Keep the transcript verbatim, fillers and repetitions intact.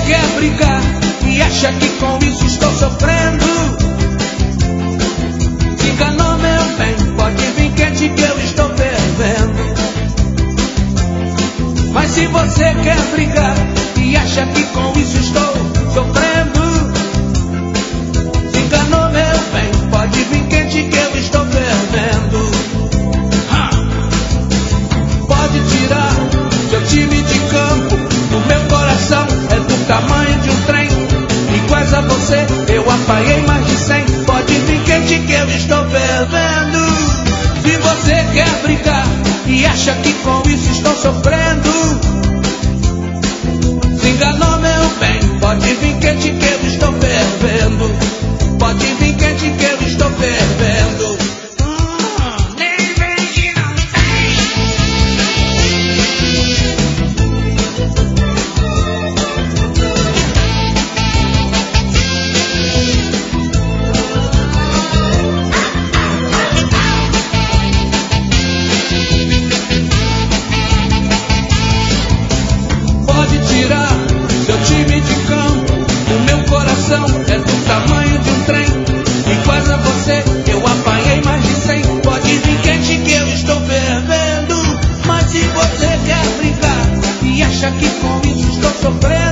quer brigar e acha que com isso estou sofrendo, se enganou, meu bem, pode vir quente que eu estou fervendo. Mas se você quer brigar e acha que com isso estou sofrendo, se enganou, meu bem, pode vir quente que eu estou fervendo. Pode tirar seu time de campo, o meu coração é do tamanho de um trem, iguais a você eu apanhei mais de cem. Pode vir quente que eu estou fervendo. Se você quer brigar e acha que com isso estou sofrendo, se enganou, meu bem, pode vir quente que eu estou fervendo. Pode vir quente que eu estou fervendo. Pode tirar seu time de campo, o meu coração é do tamanho de um trem, iguais a você eu apanhei mais de cem. Pode vir quente que eu estou fervendo. Mas se você quer brincar e acha que com isso estou sofrendo,